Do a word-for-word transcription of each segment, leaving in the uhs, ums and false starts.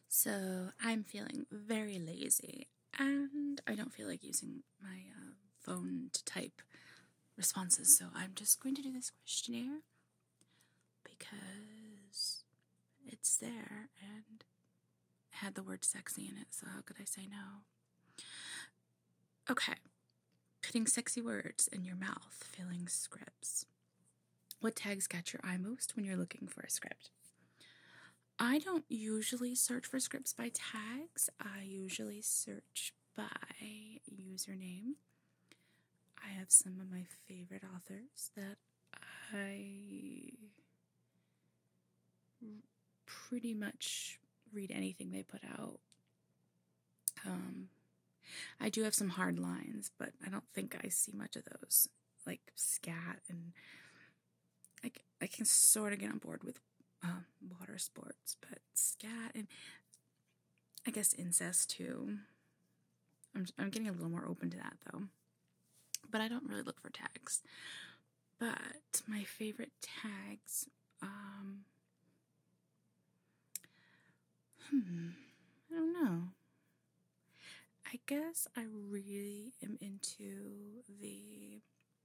So I'm feeling very lazy and I don't feel like using my uh, phone to type responses. So I'm just going to do this questionnaire because it's there and it had the word sexy in it. So how could I say no? Okay. Putting sexy words in your mouth, filling scripts. What tags catch your eye most when you're looking for a script? I don't usually search for scripts by tags. I usually search by username. I have some of my favorite authors that I pretty much read anything they put out. Um, I do have some hard lines, but I don't think I see much of those, like scat, and I, I can sort of get on board with um, water sports, but scat and I guess incest too. I'm I'm getting a little more open to that though. But I don't really look for tags. But my favorite tags, um, hmm, I don't know. I guess I really am into the,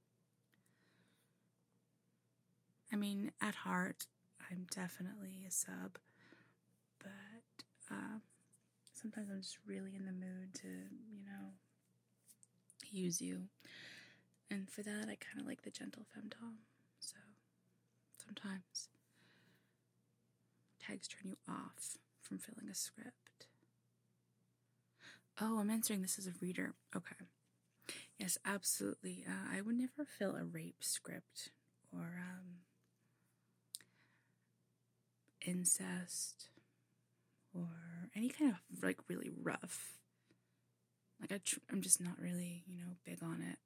I mean, at heart, I'm definitely a sub, but um, sometimes I'm just really in the mood to, you know, use you. And for that, I kind of like the gentle femtom. So sometimes tags turn you off from filling a script. Oh, I'm answering this as a reader. Okay. Yes, absolutely. Uh, I would never fill a rape script or um, incest or any kind of like really rough. Like I tr- I'm just not really, you know, big on it.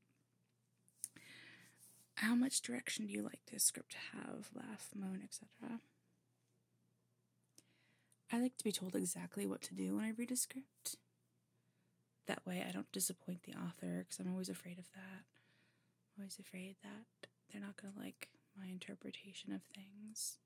How much direction do you like this script to have? Laugh, moan, et cetera. I like to be told exactly what to do when I read a script. That way I don't disappoint the author, because I'm always afraid of that. I'm always afraid that they're not going to like my interpretation of things.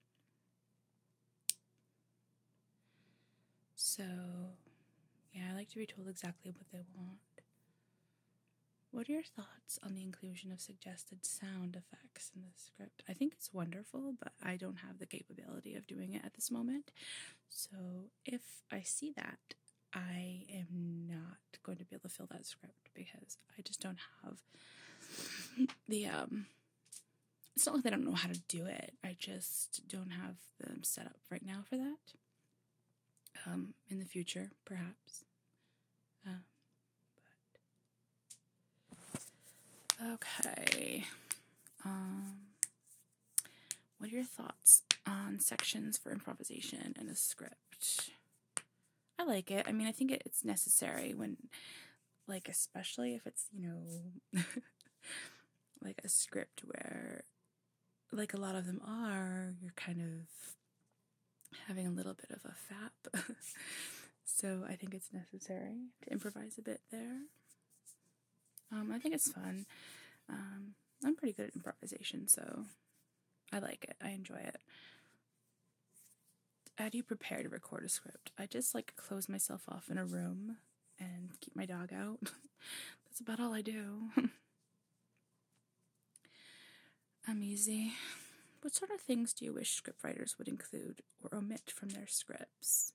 So, yeah, I like to be told exactly what they want. What are your thoughts on the inclusion of suggested sound effects in the script? I think it's wonderful, but I don't have the capability of doing it at this moment. So if I see that, I am not going to be able to fill that script because I just don't have the, um, it's not like I don't know how to do it. I just don't have them set up right now for that. Um, in the future, perhaps. Uh, but okay. Um, what are your thoughts on sections for improvisation in a script? I like it. I mean, I think it, it's necessary when, like, especially if it's, you know, like a script where, like a lot of them are, you're kind of having a little bit of a fap. So I think it's necessary to improvise a bit there. Um, I think it's fun. Um, I'm pretty good at improvisation, so I like it. I enjoy it. How do you prepare to record a script? I just like close myself off in a room and keep my dog out. That's about all I do. I'm easy. What sort of things do you wish scriptwriters would include or omit from their scripts?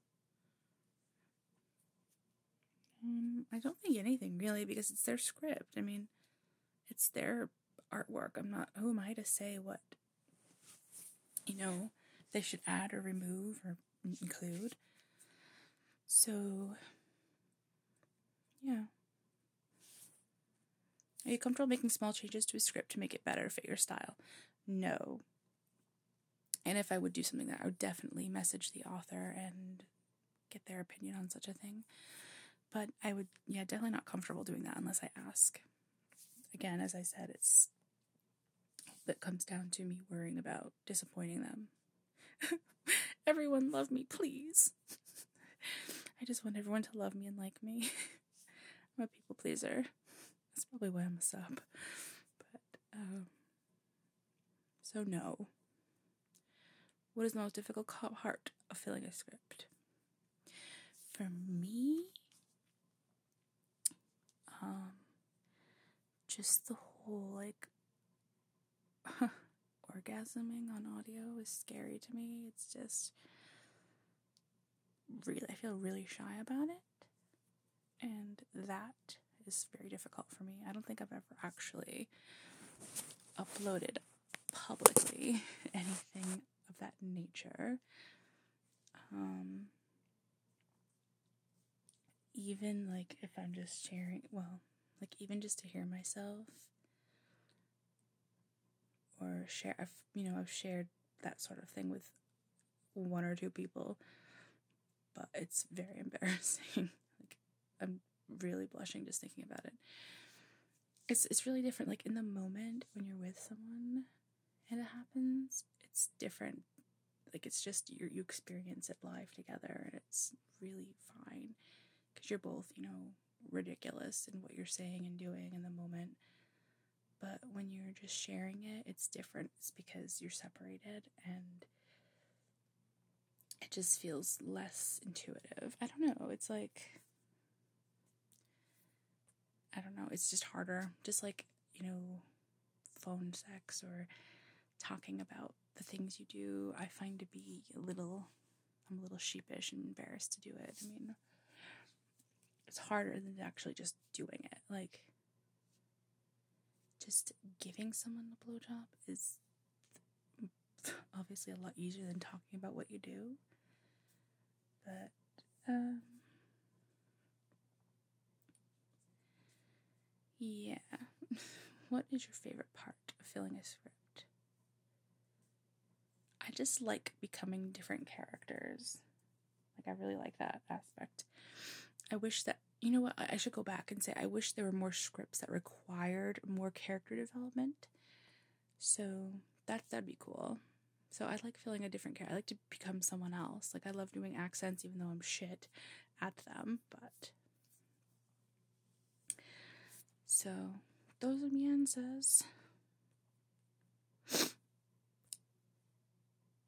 Um, I don't think anything really, because it's their script. I mean, it's their artwork. I'm not, who am I to say what, you know, they should add or remove or include? So, yeah. Are you comfortable making small changes to a script to make it better fit your style? No. And if I would do something like that, I would definitely message the author and get their opinion on such a thing. But I would, yeah, definitely not comfortable doing that unless I ask. Again, as I said, it's that comes down to me worrying about disappointing them. Everyone love me, please. I just want everyone to love me and like me. I'm a people pleaser. That's probably why I'm a sub. But, um, so no. What is the most difficult part of filling a script? for me, um, just the whole, like, orgasming on audio is scary to me. It's just really, I feel really shy about it, and that is very difficult for me. I don't think I've ever actually uploaded publicly anything of that nature. Um, even, like, if I'm just sharing, well, like, even just to hear myself, or share, I've, you know, I've shared that sort of thing with one or two people, but it's very embarrassing. Like, I'm really blushing just thinking about it. It's it's really different. Like, in the moment when you're with someone and it happens, it's different. Like, it's just you you experience it live together, and it's really fine because you're both, you know, ridiculous in what you're saying and doing in the moment. But when you're just sharing it, it's different. It's because you're separated, and it just feels less intuitive. I don't know. It's like, I don't know. It's just harder. Just like, you know, phone sex or talking about the things you do, I find to be a little, I'm a little sheepish and embarrassed to do it. I mean, it's harder than actually just doing it. Like, just giving someone a blowjob is obviously a lot easier than talking about what you do. But, um, yeah. What is your favorite part of filling a script? I just like becoming different characters. Like, I really like that aspect. I wish that, you know what, I should go back and say, I wish there were more scripts that required more character development. So that, that'd be cool. So I like feeling a different character. I like to become someone else. Like, I love doing accents, even though I'm shit at them. But, so those are my answers.